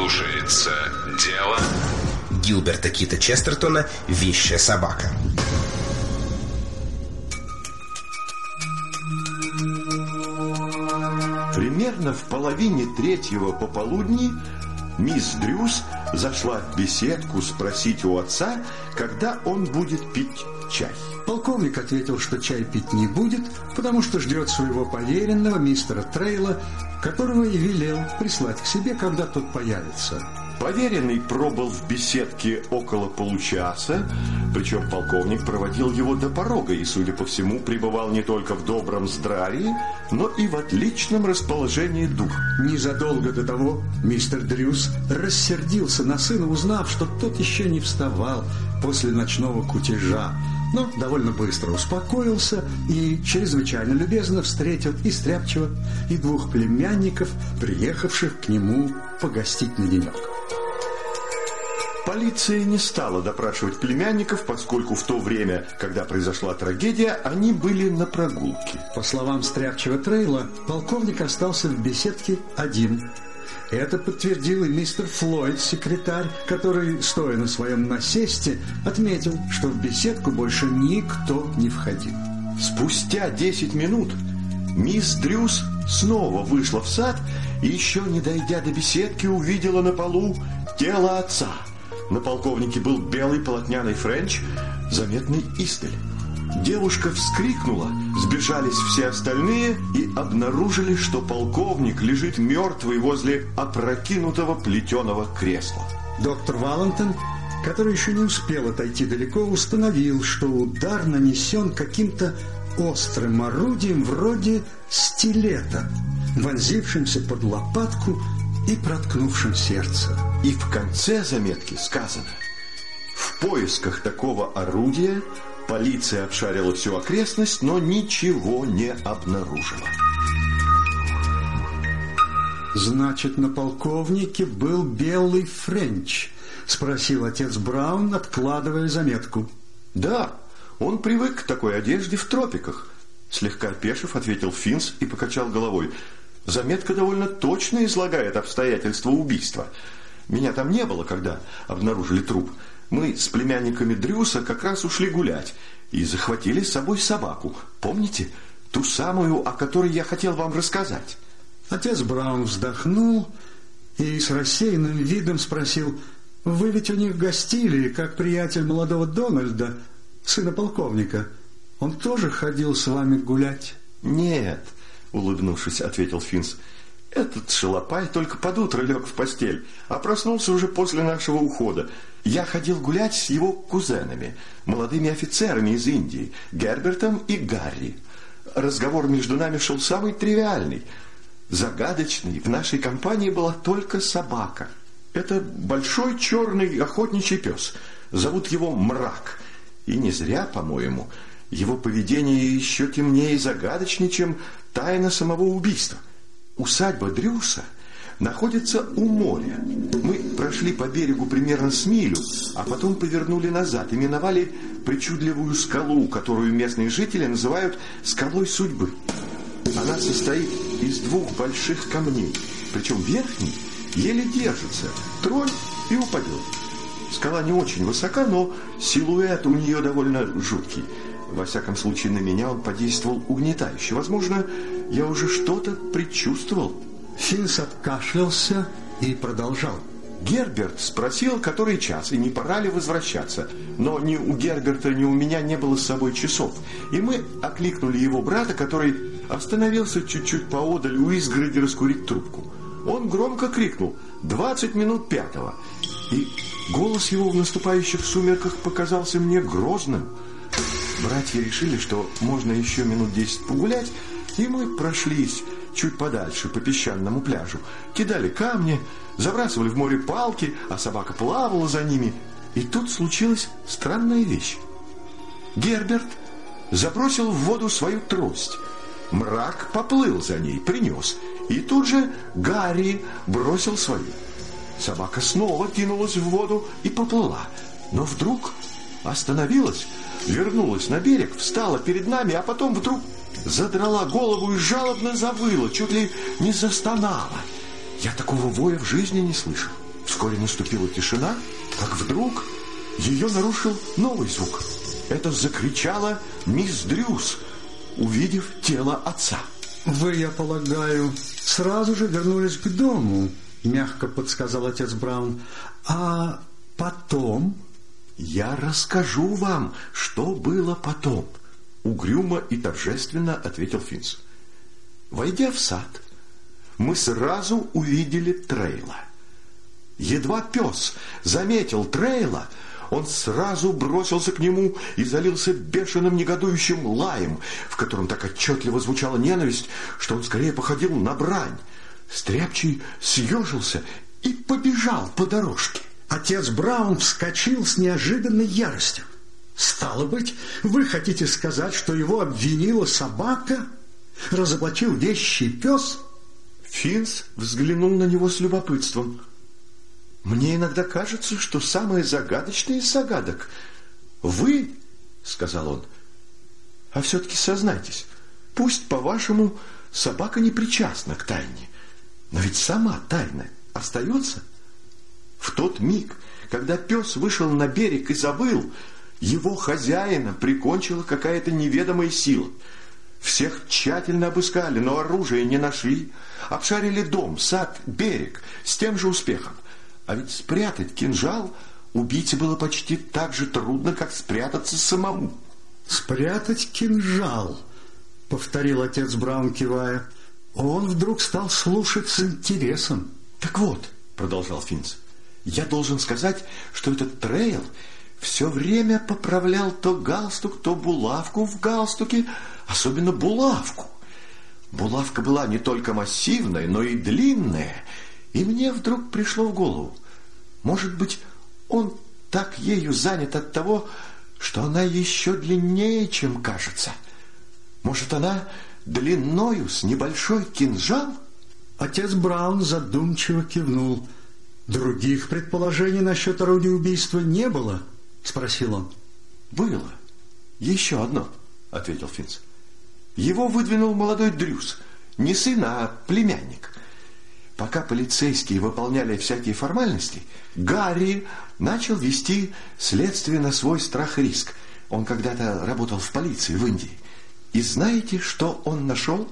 Слушается дело Гилберта Кита Честертона «Вещая собака». Примерно в половине третьего пополудни мисс Дрюс зашла в беседку спросить у отца, когда он будет пить чай. Полковник ответил, что чай пить не будет, потому что ждет своего поверенного, мистера Трейла, которого и велел прислать к себе, когда тот появится. Поверенный пробыл в беседке около получаса, причем полковник проводил его до порога и, судя по всему, пребывал не только в добром здравии, но и в отличном расположении духа. Незадолго до того мистер Дрюс рассердился на сына, узнав, что тот еще не вставал после ночного кутежа, но довольно быстро успокоился и чрезвычайно любезно встретил и Стряпчего, и двух племянников, приехавших к нему погостить на денек. Полиция не стала допрашивать племянников, поскольку в то время, когда произошла трагедия, они были на прогулке. По словам Стряпчего Трейла, полковник остался в беседке один. Это подтвердил и мистер Флойд, секретарь, который, стоя на своем насесте, отметил, что в беседку больше никто не входил. Спустя 10 минут мисс Дрюс снова вышла в сад и, еще не дойдя до беседки, увидела на полу тело отца. На полковнике был белый полотняный френч, заметный издали. Девушка вскрикнула, сбежались все остальные и обнаружили, что полковник лежит мертвый возле опрокинутого плетеного кресла. Доктор Валентон, который еще не успел отойти далеко, установил, что удар нанесен каким-то острым орудием вроде стилета, вонзившимся под лопатку и проткнувшим сердце. И в конце заметки сказано: в поисках такого орудия полиция обшарила всю окрестность, но ничего не обнаружила. «Значит, на полковнике был белый френч?» — спросил отец Браун, откладывая заметку. «Да, он привык к такой одежде в тропиках», — слегка опешив, ответил Финс и покачал головой. «Заметка довольно точно излагает обстоятельства убийства. Меня там не было, когда обнаружили труп. Мы с племянниками Дрюса как раз ушли гулять и захватили с собой собаку. Помните? Ту самую, о которой я хотел вам рассказать». Отец Браун вздохнул и с рассеянным видом спросил: «Вы ведь у них гостили, как приятель молодого Дональда, сына полковника. Он тоже ходил с вами гулять?» «Нет», — улыбнувшись, ответил Финс. «Этот шалопай только под утро лег в постель, а проснулся уже после нашего ухода. Я ходил гулять с его кузенами, молодыми офицерами из Индии, Гербертом и Гарри. Разговор между нами шел самый тривиальный. Загадочный в нашей компании была только собака. Это большой черный охотничий пес. Зовут его Мрак. И не зря, по-моему. Его поведение еще темнее и загадочнее, чем тайна самого убийства. Усадьба Дрюса находится у моря. Мы прошли по берегу примерно с милю, а потом повернули назад и миновали причудливую скалу, которую местные жители называют «скалой судьбы». Она состоит из двух больших камней, причем верхний еле держится, тронь и упадет. Скала не очень высока, но силуэт у нее довольно жуткий. Во всяком случае, на меня он подействовал угнетающе. Возможно, я уже что-то предчувствовал. Финс откашлялся и продолжал. Герберт спросил, который час, и не пора ли возвращаться. Но ни у Герберта, ни у меня не было с собой часов. И мы окликнули его брата, который остановился чуть-чуть поодаль у изгороди раскурить трубку. Он громко крикнул: 20 минут пятого. И голос его в наступающих сумерках показался мне грозным. Братья решили, что можно еще минут 10 погулять, и мы прошлись чуть подальше по песчаному пляжу. Кидали камни, забрасывали в море палки, а собака плавала за ними. И тут случилась странная вещь. Герберт забросил в воду свою трость. Мрак поплыл за ней, принес. И тут же Гарри бросил свою. Собака снова кинулась в воду и поплыла. Но вдруг остановилась, вернулась на берег, встала перед нами, а потом вдруг задрала голову и жалобно завыла, чуть ли не застонала. Я такого воя в жизни не слышал. Вскоре наступила тишина, как вдруг ее нарушил новый звук. Это закричала мисс Дрюс, увидев тело отца. «Вы, я полагаю, сразу же вернулись к дому», — мягко подсказал отец Браун. «А потом?» «Я расскажу вам, что было потом», — угрюмо и торжественно ответил Финс. «Войдя в сад, мы сразу увидели Трейла. Едва пес заметил Трейла, он сразу бросился к нему и залился бешеным негодующим лаем, в котором так отчетливо звучала ненависть, что он скорее походил на брань. Стряпчий съежился и побежал по дорожке. Отец Браун вскочил с неожиданной яростью. «Стало быть, вы хотите сказать, что его обвинила собака? Разоблачил вещий пес?» Финс взглянул на него с любопытством. «Мне иногда кажется, что самое загадочное из загадок вы, — сказал он. — А все-таки сознайтесь, пусть, по-вашему, собака не причастна к тайне, но ведь сама тайна остается. В тот миг, когда пес вышел на берег и забыл, его хозяина прикончила какая-то неведомая сила. Всех тщательно обыскали, но оружия не нашли. Обшарили дом, сад, берег с тем же успехом. А ведь спрятать кинжал убийце было почти так же трудно, как спрятаться самому». «Спрятать кинжал», — повторил отец Браун, кивая. Он вдруг стал слушать с интересом. «Так вот», — продолжал Финс, — «я должен сказать, что этот Трейл все время поправлял то галстук, то булавку в галстуке, особенно булавку. Булавка была не только массивная, но и длинная, и мне вдруг пришло в голову, может быть, он так ею занят от того, что она еще длиннее, чем кажется. Может, она длиною с небольшой кинжал?» Отец Браун задумчиво кивнул. «Других предположений насчет орудия убийства не было?» — спросил он. «Было. Еще одно», — ответил Финс. «Его выдвинул молодой Дрюс, не сын, а племянник. Пока полицейские выполняли всякие формальности, Гарри начал вести следствие на свой страх и риск. Он когда-то работал в полиции в Индии. И знаете, что он нашел?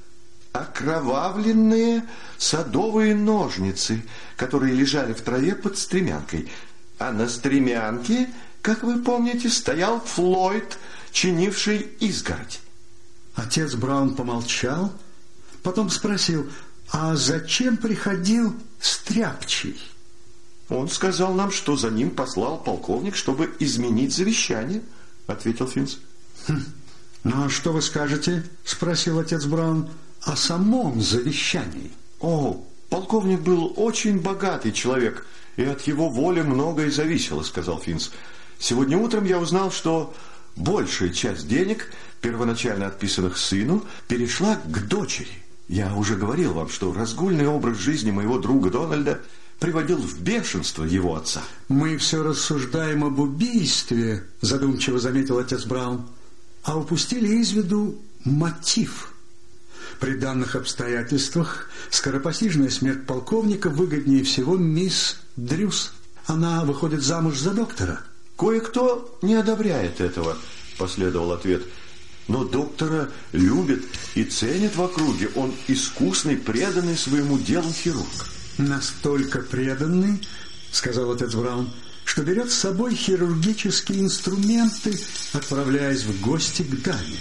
Окровавленные садовые ножницы, которые лежали в траве под стремянкой. А на стремянке, как вы помните, стоял Флойд, чинивший изгородь». Отец Браун помолчал, потом спросил: «А зачем приходил Стряпчий?» «Он сказал нам, что за ним послал полковник, чтобы изменить завещание», — ответил Финс. «Ну, а что вы скажете, — спросил отец Браун, — о самом завещании?» «О, полковник был очень богатый человек, и от его воли многое зависело», — сказал Финс. «Сегодня утром я узнал, что большая часть денег, первоначально отписанных сыну, перешла к дочери. Я уже говорил вам, что разгульный образ жизни моего друга Дональда приводил в бешенство его отца». «Мы все рассуждаем об убийстве, — задумчиво заметил отец Браун, — а упустили из виду мотив. При данных обстоятельствах скоропостижная смерть полковника выгоднее всего мисс Дрюс. Она выходит замуж за доктора». «Кое-кто не одобряет этого», — последовал ответ. «Но доктора любят и ценят в округе. Он искусный, преданный своему делу хирург». «Настолько преданный, — сказал отец Браун, — что берет с собой хирургические инструменты, отправляясь в гости к даме».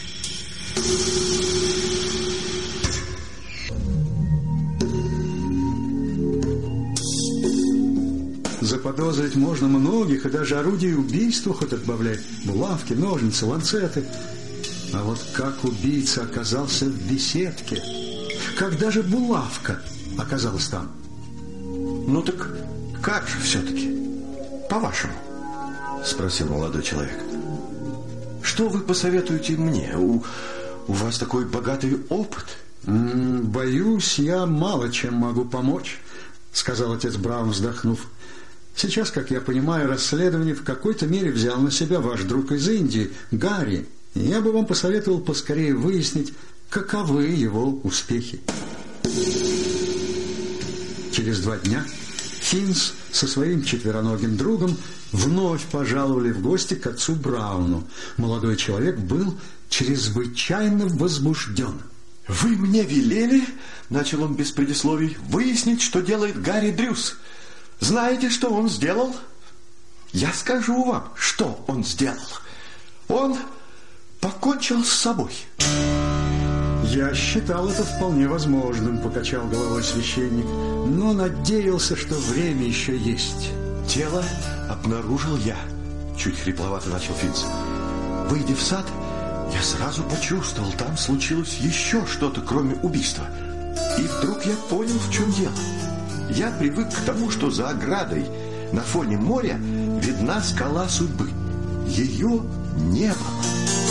Заподозрить можно многих, и даже орудия убийства хоть отбавляй: булавки, ножницы, ланцеты. А вот как убийца оказался в беседке? Как даже булавка оказалась там? «Ну так как же все-таки, по-вашему?» — спросил молодой человек. «Что вы посоветуете мне? У вас такой богатый опыт». «Боюсь, я мало чем могу помочь», — сказал отец Браун, вздохнув. «Сейчас, как я понимаю, расследование в какой-то мере взял на себя ваш друг из Индии, Гарри. Я бы вам посоветовал поскорее выяснить, каковы его успехи». Через 2 дня Финс со своим четвероногим другом вновь пожаловали в гости к отцу Брауну. Молодой человек был чрезвычайно возбужден. «Вы мне велели, — начал он без предисловий, — выяснить, что делает Гарри Дрюс. Знаете, что он сделал? Я скажу вам, что он сделал. Он покончил с собой». «Я считал это вполне возможным, — покачал головой священник, — но надеялся, что время еще есть». «Тело обнаружил я, — чуть хрипловато начал Финс. Выйдя в сад, я сразу почувствовал, там случилось еще что-то, кроме убийства. И вдруг я понял, в чем дело. Я привык к тому, что за оградой на фоне моря видна скала судьбы. Ее не было».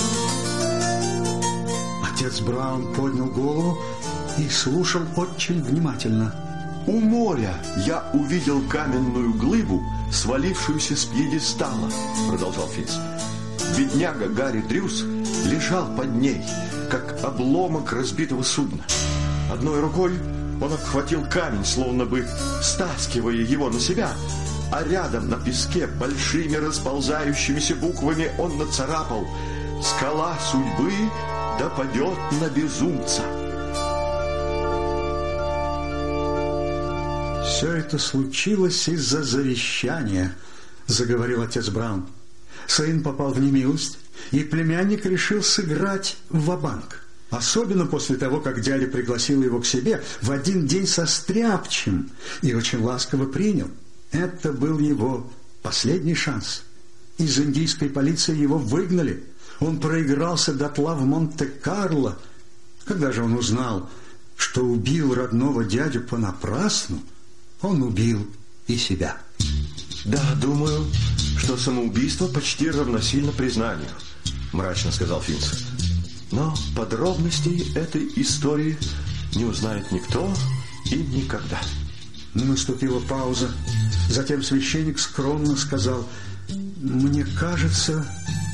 Отец Браун поднял голову и слушал очень внимательно. «У моря я увидел каменную глыбу, свалившуюся с пьедестала, — продолжал Финс. Бедняга Гарри Дрюс лежал под ней, как обломок разбитого судна. Одной рукой он обхватил камень, словно бы стаскивая его на себя, а рядом на песке большими расползающимися буквами он нацарапал: «Скала судьбы да падет на безумца». «Все это случилось из-за завещания, — заговорил отец Браун. Сын попал в немилость, и племянник решил сыграть ва-банк. Особенно после того, как дядя пригласил его к себе в один день со стряпчим и очень ласково принял. Это был его последний шанс. Из индийской полиции его выгнали. Он проигрался дотла в Монте-Карло. Когда же он узнал, что убил родного дядю понапрасну, он убил и себя». «Да, думаю, что самоубийство почти равносильно признанию», — мрачно сказал Финс. «Но подробностей этой истории не узнает никто и никогда». Наступила пауза. Затем священник скромно сказал: «Мне кажется,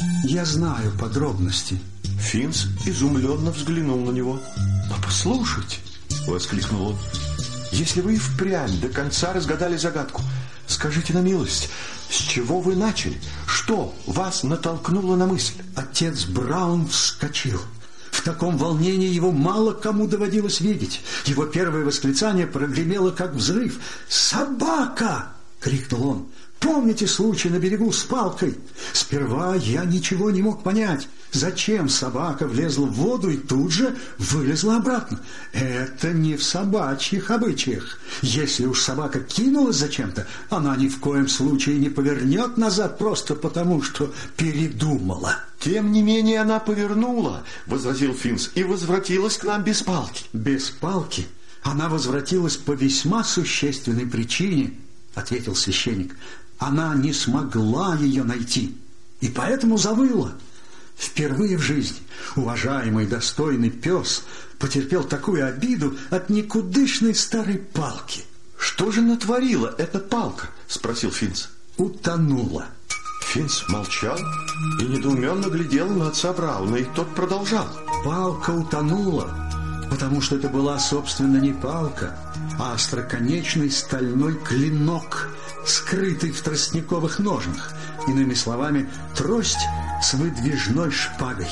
я знаю подробности». Финс изумленно взглянул на него. «Но послушайте, — воскликнул он, — если вы и впрямь до конца разгадали загадку, скажите на милость, с чего вы начали? Что вас натолкнуло на мысль?» Отец Браун вскочил. В таком волнении его мало кому доводилось видеть. Его первое восклицание прогремело, как взрыв. «Собака!» — крикнул он. «Помните случай на берегу с палкой? Сперва я ничего не мог понять. Зачем собака влезла в воду и тут же вылезла обратно? Это не в собачьих обычаях. Если уж собака кинулась зачем-то, она ни в коем случае не повернет назад просто потому, что передумала». «Тем не менее она повернула, — возразил Финс, — и возвратилась к нам без палки». «Без палки она возвратилась по весьма существенной причине, — ответил священник. Она не смогла ее найти, и поэтому завыла. Впервые в жизни уважаемый достойный пес потерпел такую обиду от никудышной старой палки». «Что же натворила эта палка?» — спросил Финс. «Утонула». Финс молчал и недоуменно глядел на отца Брауна, и тот продолжал. «Палка утонула, потому что это была, собственно, не палка, а остроконечный стальной клинок, скрытый в тростниковых ножнах, иными словами, трость с выдвижной шпагой.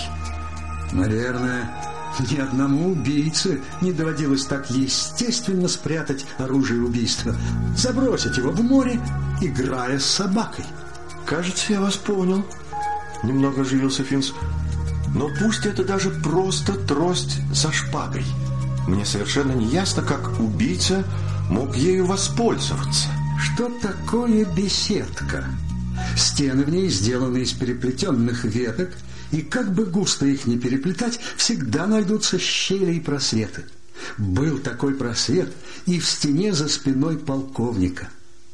Наверное, ни одному убийце не доводилось так естественно спрятать оружие убийства, забросить его в море, играя с собакой». «Кажется, я вас понял», — немного оживился Финс. «Но пусть это даже просто трость со шпагой. Мне совершенно не ясно, как убийца мог ею воспользоваться». «Что такое беседка? Стены в ней сделаны из переплетенных веток, и как бы густо их не переплетать, всегда найдутся щели и просветы. Был такой просвет и в стене за спиной полковника.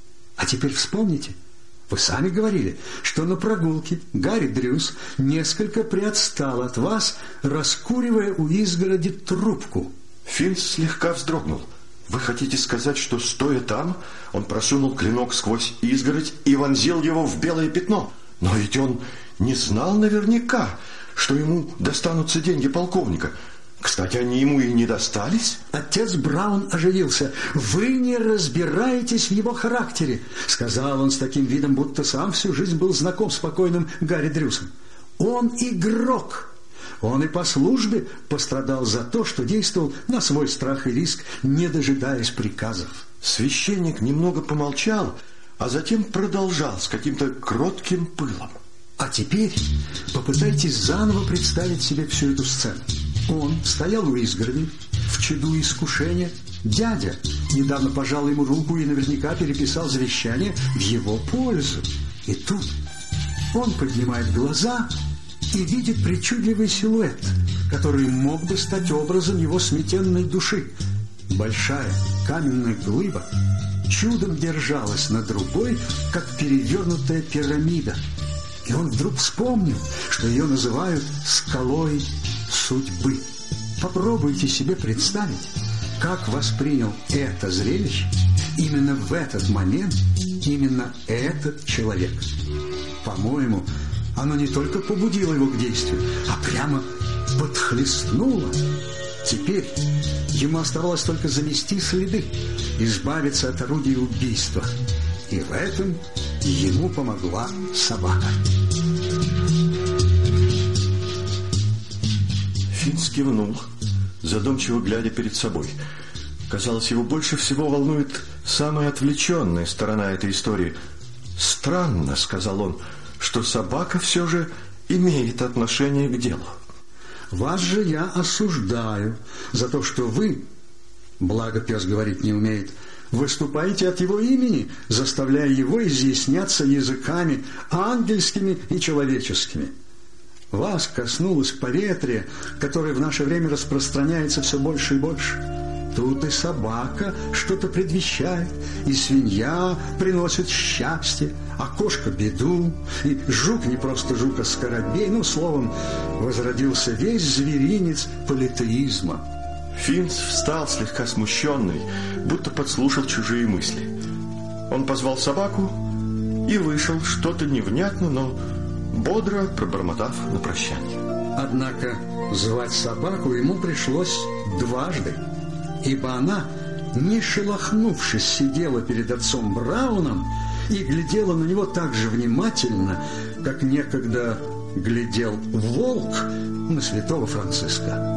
А теперь вспомните, вы сами говорили, что на прогулке Гарри Дрюс несколько приотстал от вас, раскуривая у изгороди трубку». Финс слегка вздрогнул. «Вы хотите сказать, что, стоя там, он просунул клинок сквозь изгородь и вонзил его в белое пятно? Но ведь он не знал наверняка, что ему достанутся деньги полковника. Кстати, они ему и не достались. Отец Браун оживился. «Вы не разбираетесь в его характере», — сказал он с таким видом, будто сам всю жизнь был знаком с покойным Гарри Дрюсом. «Он игрок. Он и по службе пострадал за то, что действовал на свой страх и риск, не дожидаясь приказов». Священник немного помолчал, а затем продолжал с каким-то кротким пылом. «А теперь попытайтесь заново представить себе всю эту сцену. Он стоял у изгороди, в чаду искушения. Дядя недавно пожал ему руку и наверняка переписал завещание в его пользу. И тут он поднимает глаза и видит причудливый силуэт, который мог бы стать образом его сметенной души. Большая каменная глыба чудом держалась на другой, как перевернутая пирамида. И он вдруг вспомнил, что ее называют «скалой судьбы». Попробуйте себе представить, как воспринял это зрелище именно в этот момент именно этот человек. По-моему, оно не только побудило его к действию, а прямо подхлестнуло. Теперь ему оставалось только замести следы, избавиться от орудия убийства. И в этом ему помогла собака. Финс кивнул, задумчиво глядя перед собой. Казалось, его больше всего волнует самая отвлеченная сторона этой истории. «Странно, — сказал он, — что собака все же имеет отношение к делу». «Вас же я осуждаю за то, что вы, благо пес говорить не умеет, выступаете от его имени, заставляя его изъясняться языками ангельскими и человеческими. Вас коснулось поветрие, которое в наше время распространяется все больше и больше. Тут и собака что-то предвещает, и свинья приносит счастье, а кошка беду, и жук не просто жук, а скоробей. Ну, словом, возродился весь зверинец политеизма». Финс встал слегка смущенный, будто подслушал чужие мысли. Он позвал собаку и вышел, что-то невнятно, но бодро пробормотав на прощание. Однако звать собаку ему пришлось дважды, ибо она, не шелохнувшись, сидела перед отцом Брауном и глядела на него так же внимательно, как некогда глядел волк на святого Франциска.